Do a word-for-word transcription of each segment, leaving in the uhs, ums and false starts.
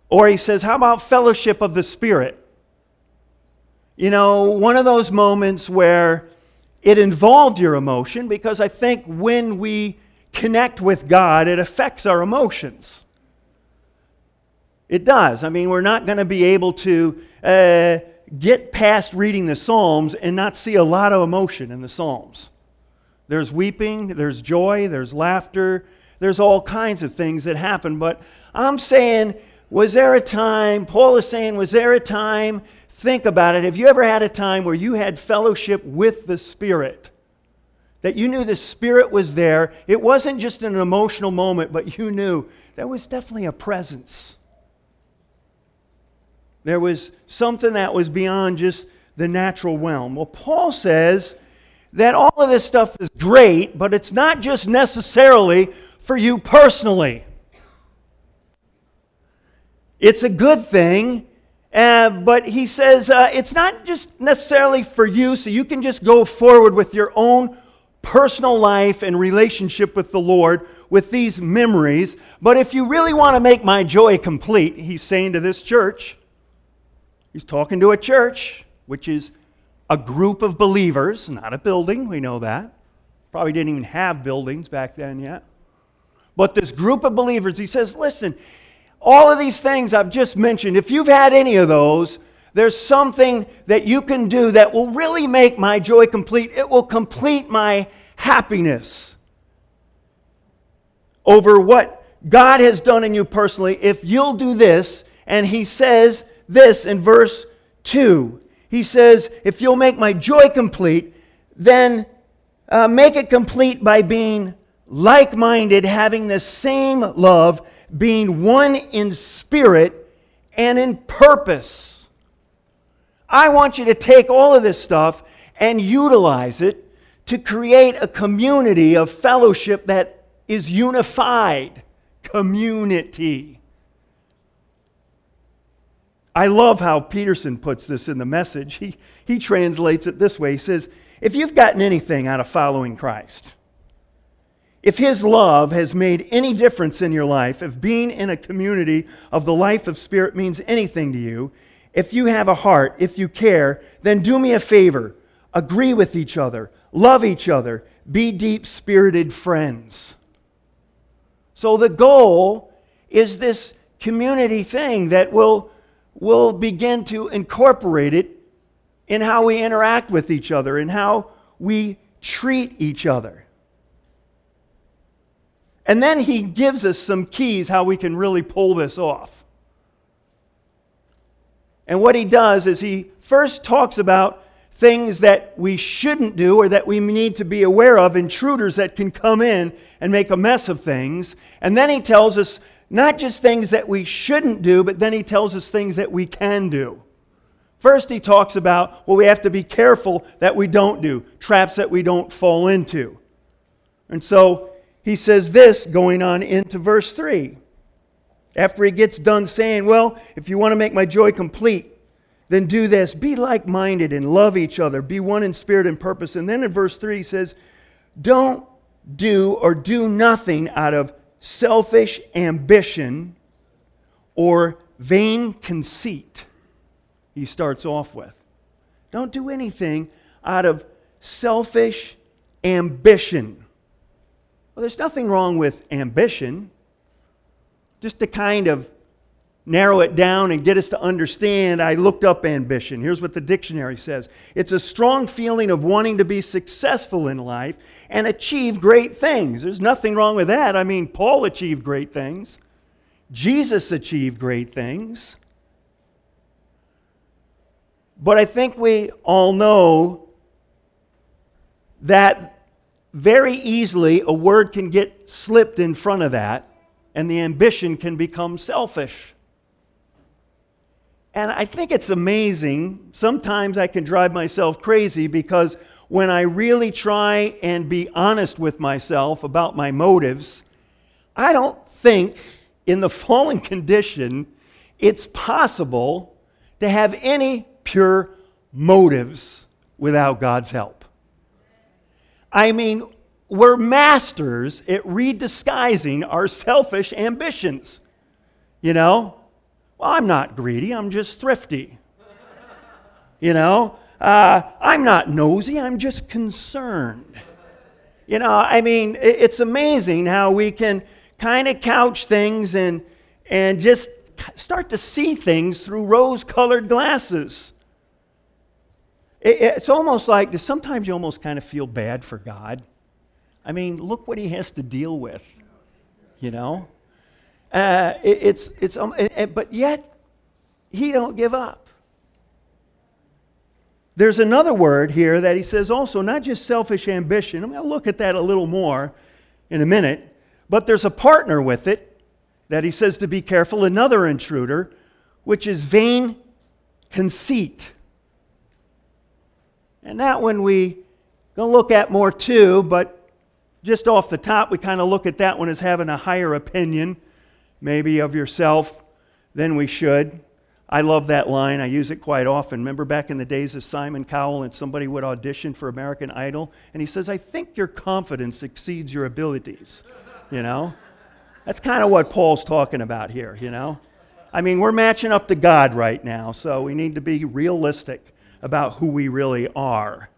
Or he says, how about fellowship of the Spirit? You know, one of those moments where it involved your emotion, because I think when we connect with God, it affects our emotions. It does. I mean, we're not going to be able to uh, get past reading the Psalms and not see a lot of emotion in the Psalms. There's weeping, there's joy, there's laughter, there's all kinds of things that happen. But I'm saying, was there a time, Paul is saying, was there a time, think about it, have you ever had a time where you had fellowship with the Spirit? That you knew the Spirit was there. It wasn't just an emotional moment, but you knew there was definitely a presence. There was something that was beyond just the natural realm. Well, Paul says that all of this stuff is great, but it's not just necessarily for you personally. It's a good thing, uh, but he says uh, it's not just necessarily for you, so you can just go forward with your own personal life and relationship with the Lord with these memories. But if you really want to make my joy complete, he's saying to this church, he's talking to a church, which is a group of believers, not a building, we know that. Probably didn't even have buildings back then yet. But this group of believers, he says, listen, all of these things I've just mentioned, if you've had any of those, there's something that you can do that will really make my joy complete. It will complete my happiness over what God has done in you personally. If you'll do this, and he says this in verse two. He says, if you'll make my joy complete, then uh, make it complete by being like-minded, having the same love, being one in spirit and in purpose. I want you to take all of this stuff and utilize it to create a community of fellowship that is unified. Community. I love how Peterson puts this in the Message. He, he translates it this way. He says, if you've gotten anything out of following Christ, if his love has made any difference in your life, if being in a community of the life of Spirit means anything to you, if you have a heart, if you care, then do me a favor. Agree with each other. Love each other. Be deep-spirited friends. So the goal is this community thing that will We'll begin to incorporate it in how we interact with each other and how we treat each other. And then he gives us some keys how we can really pull this off. And what he does is he first talks about things that we shouldn't do or that we need to be aware of, intruders that can come in and make a mess of things. And then he tells us not just things that we shouldn't do, but then he tells us things that we can do. First, he talks about what we have to be careful that we don't do, traps that we don't fall into. And so he says this going on into verse three. After he gets done saying, well, if you want to make my joy complete, then do this. Be like-minded and love each other. Be one in spirit and purpose. And then in verse three he says, don't do or do nothing out of selfish ambition or vain conceit, he starts off with. Don't do anything out of selfish ambition. Well, there's nothing wrong with ambition. Just to kind of narrow it down and get us to understand, I looked up ambition. Here's what the dictionary says. It's a strong feeling of wanting to be successful in life and achieve great things. There's nothing wrong with that. I mean, Paul achieved great things. Jesus achieved great things. But I think we all know that very easily a word can get slipped in front of that, and the ambition can become selfish. And I think it's amazing. Sometimes I can drive myself crazy because when I really try and be honest with myself about my motives, I don't think in the fallen condition it's possible to have any pure motives without God's help. I mean, we're masters at redisguising our selfish ambitions. You know? Well, I'm not greedy, I'm just thrifty. You know, uh, I'm not nosy, I'm just concerned. You know, I mean, it's amazing how we can kind of couch things and, and just start to see things through rose-colored glasses. It, it's almost like, sometimes you almost kind of feel bad for God. I mean, look what he has to deal with, you know? Uh, it, it's, it's, um, it, it, but yet, he don't give up. There's another word here that he says also, not just selfish ambition. I'm going to look at that a little more in a minute. But there's a partner with it that he says to be careful, another intruder, which is vain conceit. And that one we going to look at more too, but just off the top, we kind of look at that one as having a higher opinion, maybe of yourself than we should. I love that line. I use it quite often. Remember back in the days of Simon Cowell and somebody would audition for American Idol? And he says, I think your confidence exceeds your abilities. You know? That's kind of what Paul's talking about here, you know? I mean, we're matching up to God right now, so we need to be realistic about who we really are.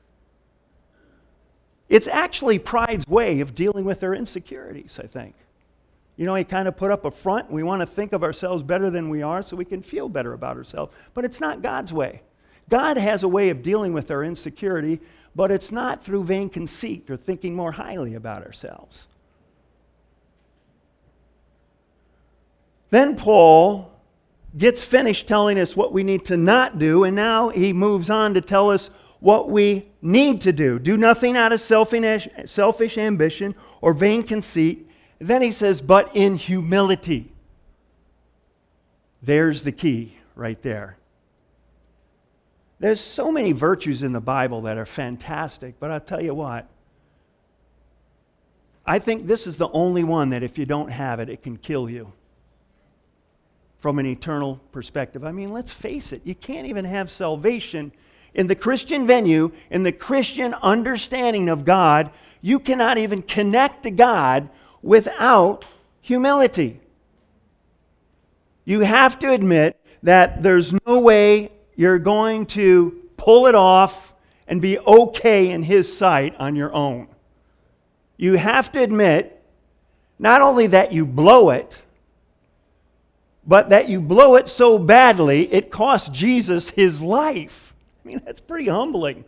It's actually pride's way of dealing with their insecurities, I think. You know, he kind of put up a front. We want to think of ourselves better than we are so we can feel better about ourselves. But it's not God's way. God has a way of dealing with our insecurity, but it's not through vain conceit or thinking more highly about ourselves. Then Paul gets finished telling us what we need to not do, and now he moves on to tell us what we need to do. Do nothing out of selfish, selfish ambition or vain conceit. Then he says, but in humility. There's the key right there. There's so many virtues in the Bible that are fantastic, but I'll tell you what. I think this is the only one that if you don't have it, it can kill you from an eternal perspective. I mean, let's face it. You can't even have salvation in the Christian venue, in the Christian understanding of God. You cannot even connect to God without humility. You have to admit that there's no way you're going to pull it off and be okay in His sight on your own. You have to admit not only that you blow it, but that you blow it so badly it cost Jesus His life. I mean, that's pretty humbling.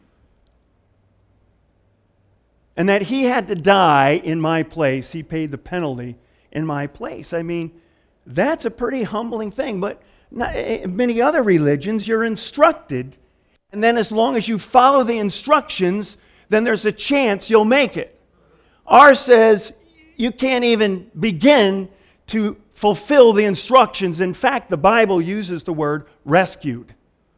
And that He had to die in my place. He paid the penalty in my place. I mean, that's a pretty humbling thing. But not, in many other religions, you're instructed. And then as long as you follow the instructions, then there's a chance you'll make it. Ours says you can't even begin to fulfill the instructions. In fact, the Bible uses the word rescued.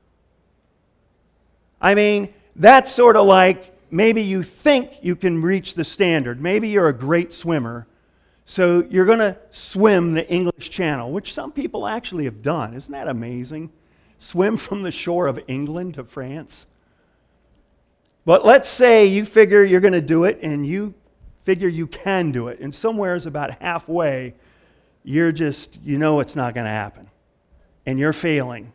I mean, that's sort of like, maybe you think you can reach the standard. Maybe you're a great swimmer, so you're going to swim the English Channel, which some people actually have done. Isn't that amazing? Swim from the shore of England to France. But let's say you figure you're going to do it, and you figure you can do it, and somewhere is about halfway, you're just, you know it's not going to happen, and you're failing.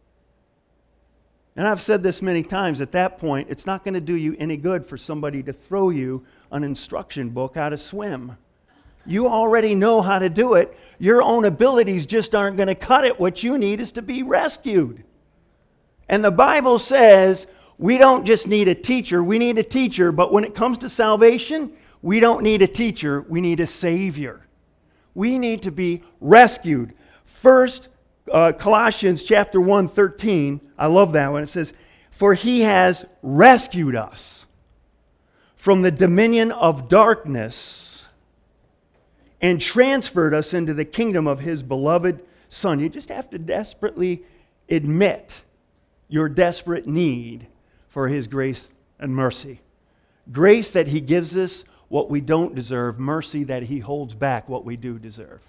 And I've said this many times, at that point, it's not going to do you any good for somebody to throw you an instruction book how to swim. You already know how to do it. Your own abilities just aren't going to cut it. What you need is to be rescued. And the Bible says we don't just need a teacher, we need a teacher, but when it comes to salvation, we don't need a teacher, we need a Savior. We need to be rescued. First, Uh, Colossians chapter one, thirteen, I love that one. It says, for He has rescued us from the dominion of darkness and transferred us into the kingdom of His beloved Son. You just have to desperately admit your desperate need for His grace and mercy. Grace that He gives us what we don't deserve, mercy that He holds back what we do deserve.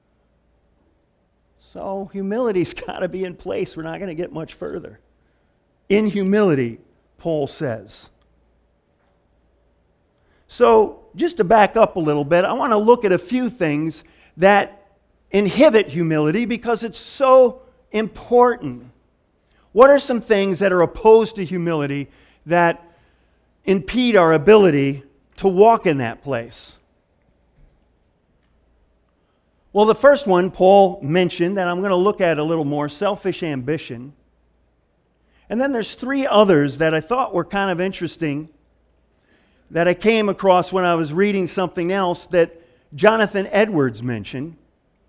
So humility's got to be in place. We're not going to get much further. In humility, Paul says. So just to back up a little bit, I want to look at a few things that inhibit humility because it's so important. What are some things that are opposed to humility that impede our ability to walk in that place? Well, the first one Paul mentioned, and I'm going to look at a little more, selfish ambition. And then there's three others that I thought were kind of interesting that I came across when I was reading something else that Jonathan Edwards mentioned.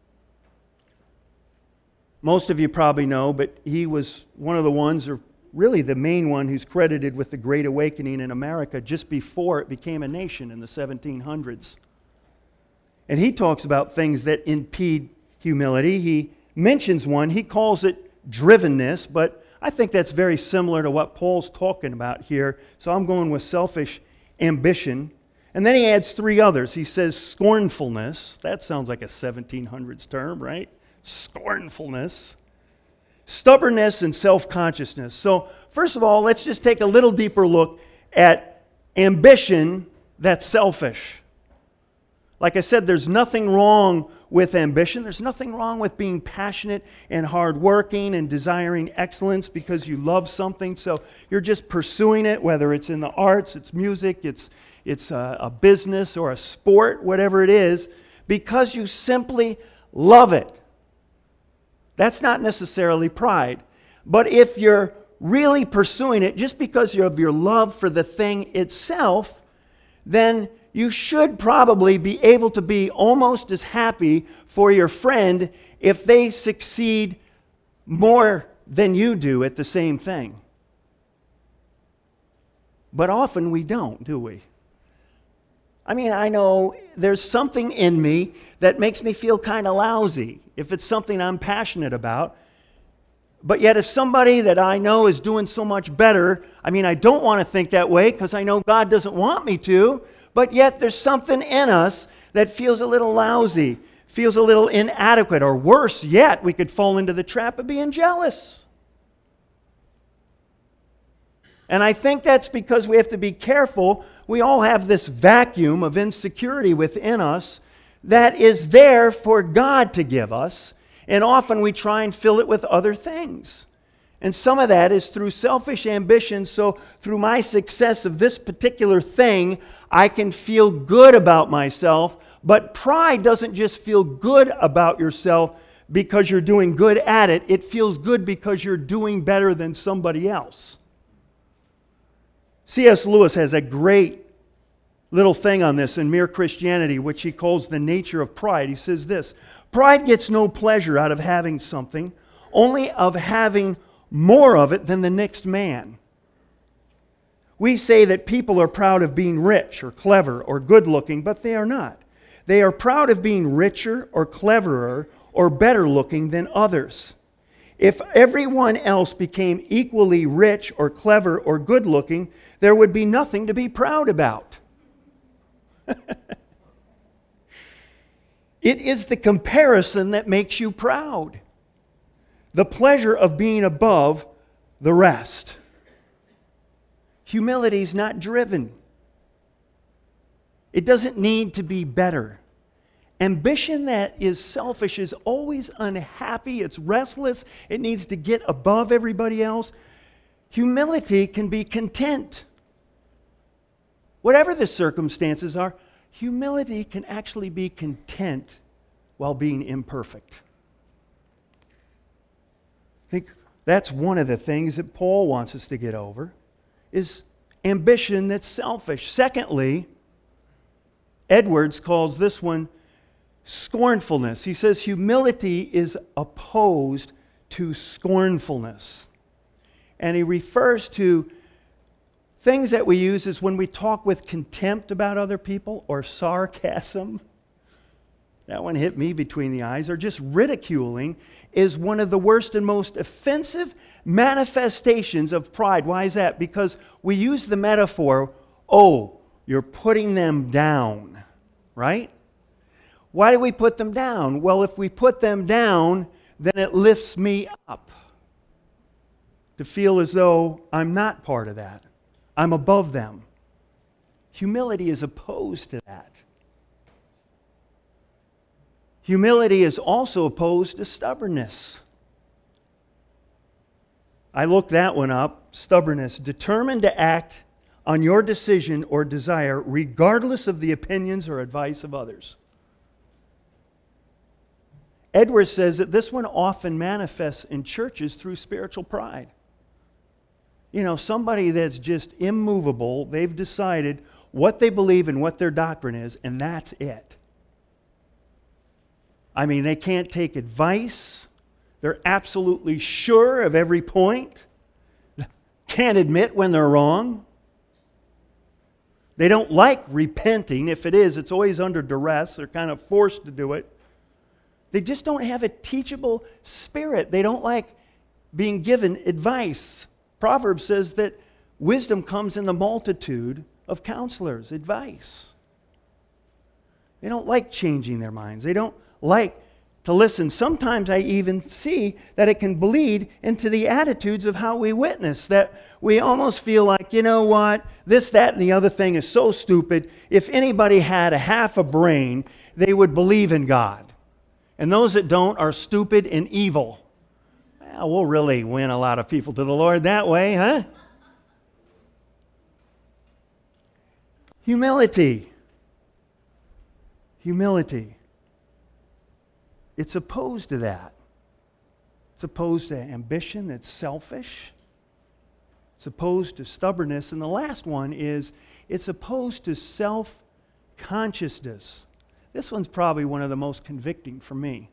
Most of you probably know, but he was one of the ones, or really the main one, who's credited with the Great Awakening in America just before it became a nation in the seventeen hundreds. And he talks about things that impede humility. He mentions one, he calls it drivenness, but I think that's very similar to what Paul's talking about here. So I'm going with selfish ambition. And then he adds three others. He says scornfulness. That sounds like a seventeen hundreds term, right? Scornfulness. Stubbornness and self-consciousness. So first of all, let's just take a little deeper look at ambition that's selfish. Like I said, there's nothing wrong with ambition. There's nothing wrong with being passionate and hardworking and desiring excellence because you love something. So you're just pursuing it, whether it's in the arts, it's music, it's, it's a, a business or a sport, whatever it is, because you simply love it. That's not necessarily pride. But if you're really pursuing it just because of your love for the thing itself, then you should probably be able to be almost as happy for your friend if they succeed more than you do at the same thing. But often we don't, do we? I mean, I know there's something in me that makes me feel kind of lousy if it's something I'm passionate about. But yet if somebody that I know is doing so much better, I mean, I don't want to think that way because I know God doesn't want me to. But yet there's something in us that feels a little lousy, feels a little inadequate, or worse yet, we could fall into the trap of being jealous. And I think that's because we have to be careful. We all have this vacuum of insecurity within us that is there for God to give us, and often we try and fill it with other things. And some of that is through selfish ambition. So through my success of this particular thing, I can feel good about myself. But pride doesn't just feel good about yourself because you're doing good at it. It feels good because you're doing better than somebody else. C S Lewis has a great little thing on this in Mere Christianity, which he calls the nature of pride. He says this: pride gets no pleasure out of having something, only of having more of it than the next man. We say that people are proud of being rich or clever or good-looking, but they are not. They are proud of being richer or cleverer or better looking than others. If everyone else became equally rich or clever or good-looking, there would be nothing to be proud about. It is the comparison that makes you proud. The pleasure of being above the rest. Humility is not driven. It doesn't need to be better. Ambition that is selfish is always unhappy. It's restless. It needs to get above everybody else. Humility can be content. Whatever the circumstances are, humility can actually be content while being imperfect. I think that's one of the things that Paul wants us to get over, is ambition that's selfish. Secondly, Edwards calls this one scornfulness. He says humility is opposed to scornfulness. And he refers to things that we use as when we talk with contempt about other people, or sarcasm. That one hit me between the eyes. Or just ridiculing is one of the worst and most offensive manifestations of pride. Why is that? Because we use the metaphor, oh, you're putting them down, right? Why do we put them down? Well, if we put them down, then it lifts me up to feel as though I'm not part of that. I'm above them. Humility is opposed to that. Humility is also opposed to stubbornness. I looked that one up. Stubbornness, determined to act on your decision or desire regardless of the opinions or advice of others. Edwards says that this one often manifests in churches through spiritual pride. You know, somebody that's just immovable, they've decided what they believe and what their doctrine is, and that's it. I mean, they can't take advice. They're absolutely sure of every point. Can't admit when they're wrong. They don't like repenting. If it is, it's always under duress. They're kind of forced to do it. They just don't have a teachable spirit. They don't like being given advice. Proverbs says that wisdom comes in the multitude of counselors, advice. They don't like changing their minds. They don't like to listen. Sometimes I even see that it can bleed into the attitudes of how we witness, that we almost feel like, you know what, this, that, and the other thing is so stupid. If anybody had a half a brain, they would believe in God. And those that don't are stupid and evil. Well, we'll really win a lot of people to the Lord that way, huh? Humility. Humility. It's opposed to that. It's opposed to ambition that's selfish. It's opposed to stubbornness. And the last one is it's opposed to self-consciousness. This one's probably one of the most convicting for me.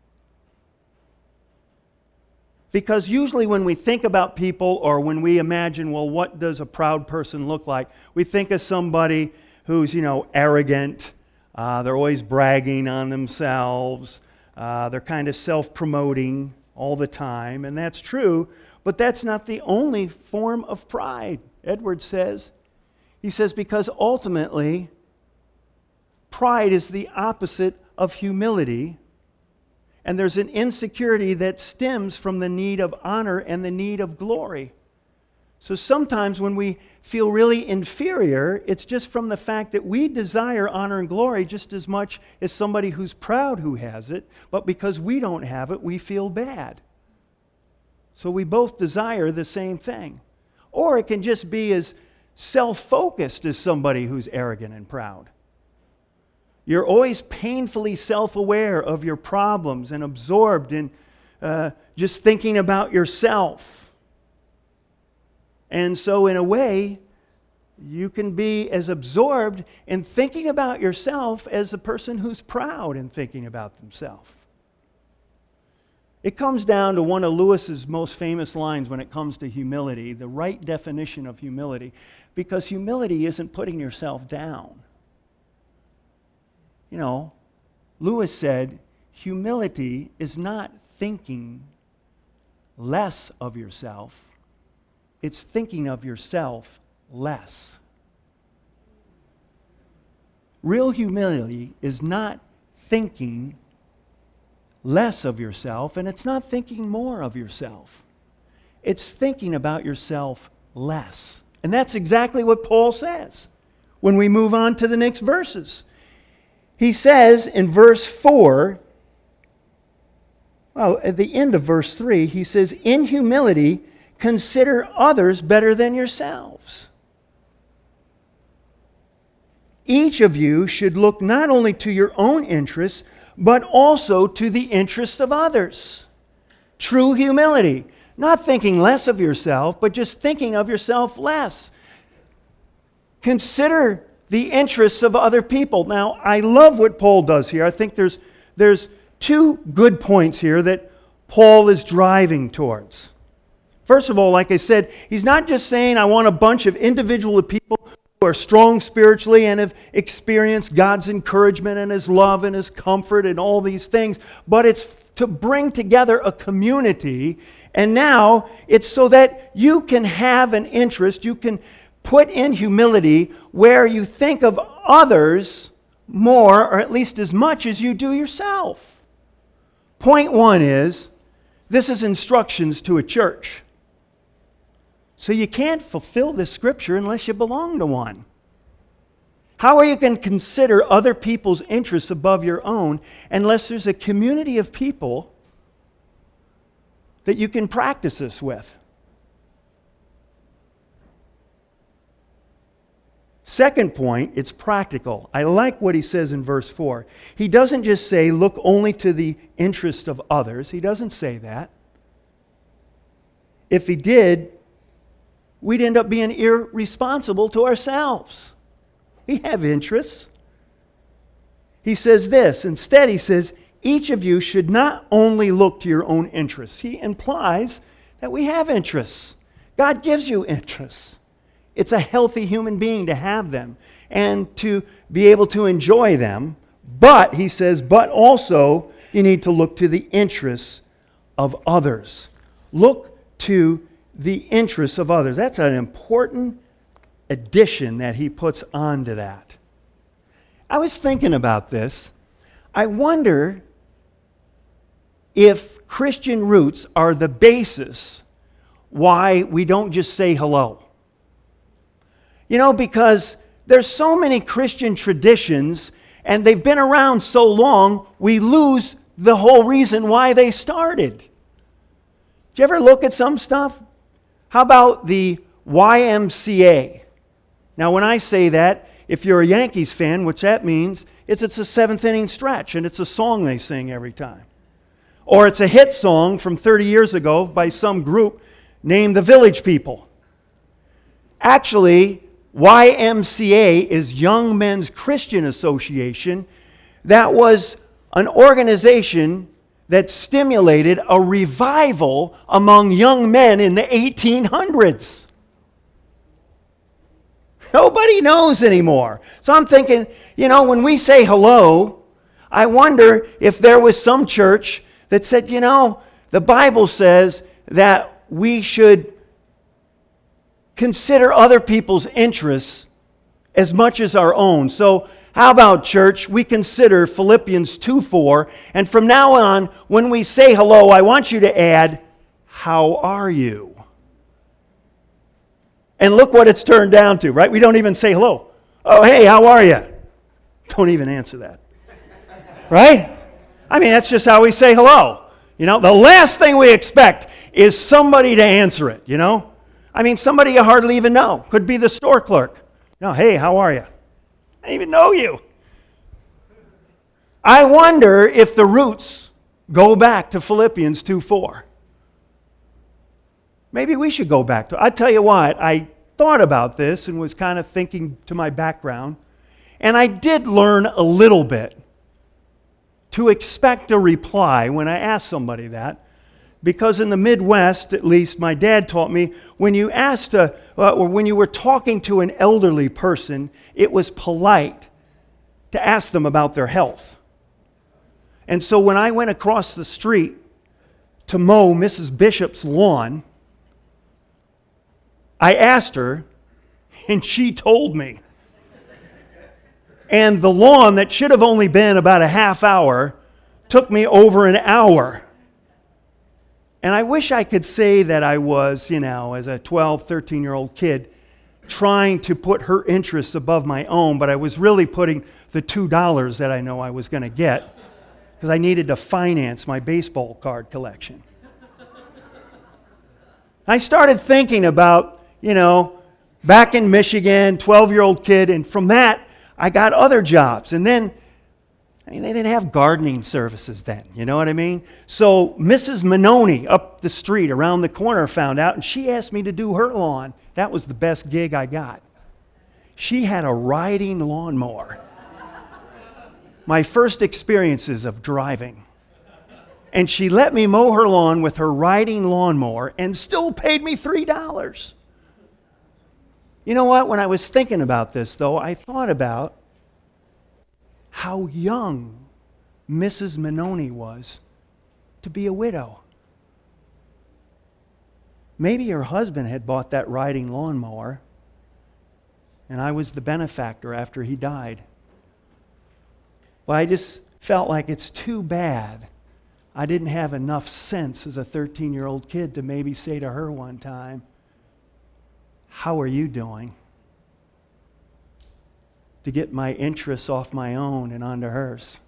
Because usually when we think about people or when we imagine, well, what does a proud person look like? We think of somebody who's, you know, arrogant. Uh, they're always bragging on themselves. Uh, they're kind of self-promoting all the time. And that's true, but that's not the only form of pride, Edwards says. He says because ultimately, pride is the opposite of humility, and there's an insecurity that stems from the need of honor and the need of glory. So sometimes when we feel really inferior, it's just from the fact that we desire honor and glory just as much as somebody who's proud who has it, but because we don't have it, we feel bad. So we both desire the same thing. Or it can just be as self-focused as somebody who's arrogant and proud. You're always painfully self-aware of your problems and absorbed in uh, just thinking about yourself. And so in a way, you can be as absorbed in thinking about yourself as a person who's proud in thinking about themselves. It comes down to one of Lewis's most famous lines when it comes to humility, the right definition of humility, because humility isn't putting yourself down. You know, Lewis said, humility is not thinking less of yourself. It's thinking of yourself less. Real humility is not thinking less of yourself, and it's not thinking more of yourself. It's thinking about yourself less. And that's exactly what Paul says when we move on to the next verses. He says in verse four, well, at the end of verse three, he says, in humility, consider others better than yourselves. Each of you should look not only to your own interests, but also to the interests of others. True humility. Not thinking less of yourself, but just thinking of yourself less. Consider the interests of other people. Now, I love what Paul does here. I think there's, there's two good points here that Paul is driving towards. First of all, like I said, he's not just saying I want a bunch of individual people who are strong spiritually and have experienced God's encouragement and His love and His comfort and all these things, but it's to bring together a community, and now it's so that you can have an interest, you can put in humility where you think of others more, or at least as much as you do yourself. Point one is, this is instructions to a church. So you can't fulfill this scripture unless you belong to one. How are you going to consider other people's interests above your own unless there's a community of people that you can practice this with? Second point, it's practical. I like what he says in verse four. He doesn't just say, look only to the interest of others. He doesn't say that. If he did, we'd end up being irresponsible to ourselves. We have interests. He says this. Instead, he says, each of you should not only look to your own interests. He implies that we have interests. God gives you interests. It's a healthy human being to have them and to be able to enjoy them. But, he says, but also you need to look to the interests of others. Look to the interests of others. That's an important addition that he puts onto that. I was thinking about this. I wonder if Christian roots are the basis why we don't just say hello. You know, because there's so many Christian traditions and they've been around so long, we lose the whole reason why they started. Did you ever look at some stuff? How about the Y M C A? Now, when I say that, if you're a Yankees fan, which that means, it's, it's a seventh inning stretch and it's a song they sing every time. Or it's a hit song from thirty years ago by some group named the Village People. Actually, Y M C A is Young Men's Christian Association. That was an organization that stimulated a revival among young men in the eighteen hundreds. Nobody knows anymore. So I'm thinking, you know, when we say hello, I wonder if there was some church that said, you know, the Bible says that we should consider other people's interests as much as our own. So how about, church, we consider Philippians two four, and from now on, when we say hello, I want you to add, how are you? And look what it's turned down to, right? We don't even say hello. Oh, hey, how are you? Don't even answer that. Right? I mean, that's just how we say hello. You know, the last thing we expect is somebody to answer it, you know? I mean, somebody you hardly even know. Could be the store clerk. No, hey, how are you? I don't even know you. I wonder if the roots go back to Philippians two four. Maybe we should go back to it. I tell you what, I thought about this and was kind of thinking to my background, and I did learn a little bit to expect a reply when I asked somebody that. Because in the Midwest, at least, my dad taught me, when you asked a, uh, or when you were talking to an elderly person, it was polite to ask them about their health. And so when I went across the street to mow Missus Bishop's lawn, I asked her, and she told me. And the lawn that should have only been about a half hour took me over an hour. And I wish I could say that I was, you know, as a twelve, thirteen-year-old kid, trying to put her interests above my own, but I was really putting the two dollars that I know I was going to get because I needed to finance my baseball card collection. I started thinking about, you know, back in Michigan, twelve-year-old kid, and from that, I got other jobs. And then, I mean, they didn't have gardening services then, you know what I mean? So Missus Manoni up the street, around the corner, found out, and she asked me to do her lawn. That was the best gig I got. She had a riding lawnmower. My first experiences of driving. And she let me mow her lawn with her riding lawnmower and still paid me three dollars. You know what? When I was thinking about this, though, I thought about how young Missus Manoni was to be a widow. Maybe her husband had bought that riding lawnmower, and I was the benefactor after he died. Well, I just felt like it's too bad I didn't have enough sense as a thirteen-year-old kid to maybe say to her one time, how are you doing? to get my interests off my own and onto hers.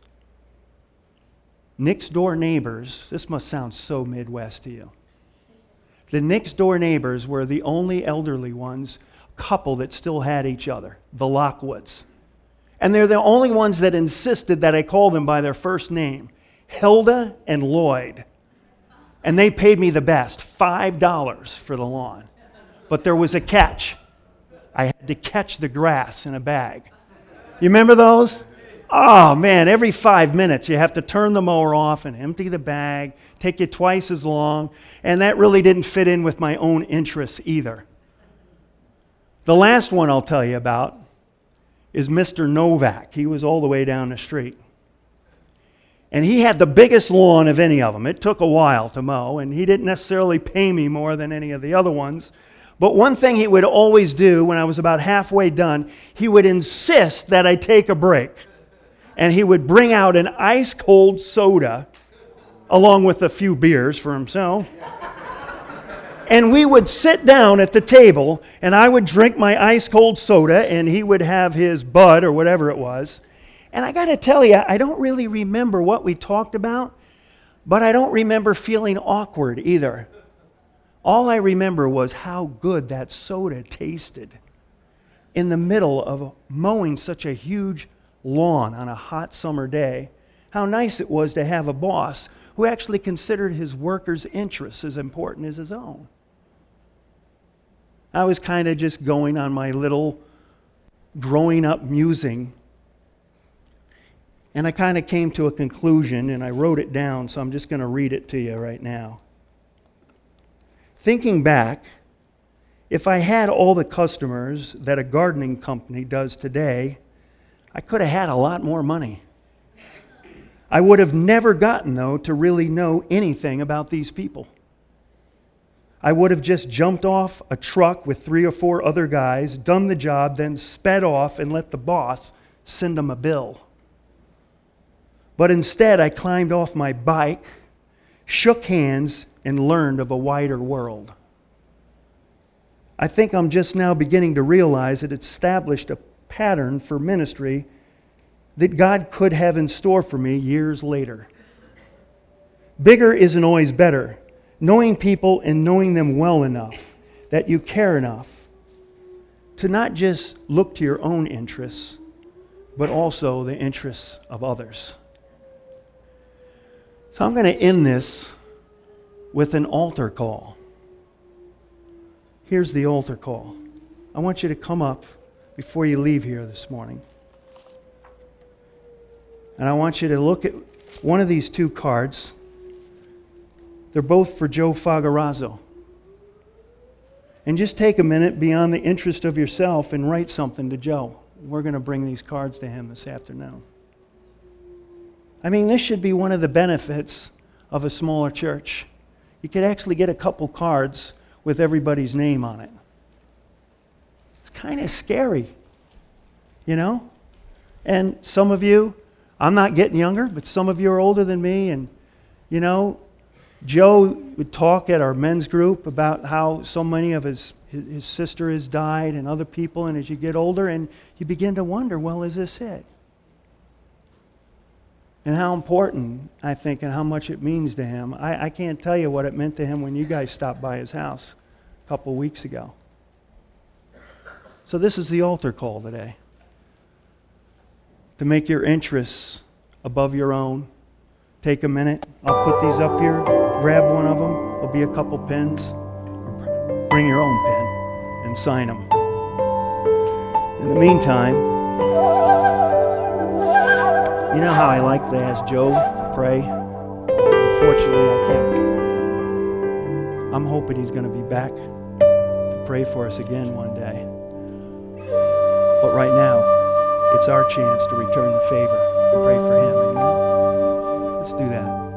Next door neighbors, this must sound so Midwest to you. The next door neighbors were the only elderly ones, couple that still had each other, the Lockwoods. And they're the only ones that insisted that I call them by their first name, Hilda and Lloyd. And they paid me the best, five dollars for the lawn. But there was a catch. I had to catch the grass in a bag. You remember those? Oh man, every five minutes you have to turn the mower off and empty the bag, take you twice as long, and that really didn't fit in with my own interests either. The last one I'll tell you about is Mister Novak. He was all the way down the street. And he had the biggest lawn of any of them. It took a while to mow, and he didn't necessarily pay me more than any of the other ones. But one thing he would always do when I was about halfway done, he would insist that I take a break. And he would bring out an ice-cold soda along with a few beers for himself. And we would sit down at the table, and I would drink my ice-cold soda, and he would have his Bud or whatever it was. And I got to tell you, I don't really remember what we talked about, but I don't remember feeling awkward either. All I remember was how good that soda tasted in the middle of mowing such a huge lawn on a hot summer day. How nice it was to have a boss who actually considered his workers' interests as important as his own. I was kind of just going on my little growing up musing, and I kind of came to a conclusion, and I wrote it down, so I'm just going to read it to you right now. Thinking back, if I had all the customers that a gardening company does today, I could have had a lot more money. I would have never gotten, though, to really know anything about these people. I would have just jumped off a truck with three or four other guys, done the job, then sped off and let the boss send them a bill. But instead, I climbed off my bike, shook hands, and learned of a wider world. I think I'm just now beginning to realize that it established a pattern for ministry that God could have in store for me years later. Bigger isn't always better. Knowing people and knowing them well enough that you care enough to not just look to your own interests, but also the interests of others. So I'm going to end this with an altar call. Here's the altar call. I want you to come up before you leave here this morning. And I want you to look at one of these two cards. They're both for Joe Fagarazzo. And just take a minute beyond the interest of yourself and write something to Joe. We're going to bring these cards to him this afternoon. I mean, this should be one of the benefits of a smaller church. You could actually get a couple cards with everybody's name on it. It's kind of scary, you know? And some of you, I'm not getting younger, but some of you are older than me, and, you know, Joe would talk at our men's group about how so many of his, his sister has died and other people, and as you get older, and you begin to wonder, well, is this it? And how important, I think, and how much it means to him. I, I can't tell you what it meant to him when you guys stopped by his house a couple weeks ago. So this is the altar call today. To make your interests above your own. Take a minute. I'll put these up here. Grab one of them. There'll be a couple pens. Bring your own pen and sign them. In the meantime, you know how I like to ask Joe to pray? Unfortunately, I can't. I'm hoping he's going to be back to pray for us again one day. But right now, it's our chance to return the favor and pray for him. Amen? Let's do that.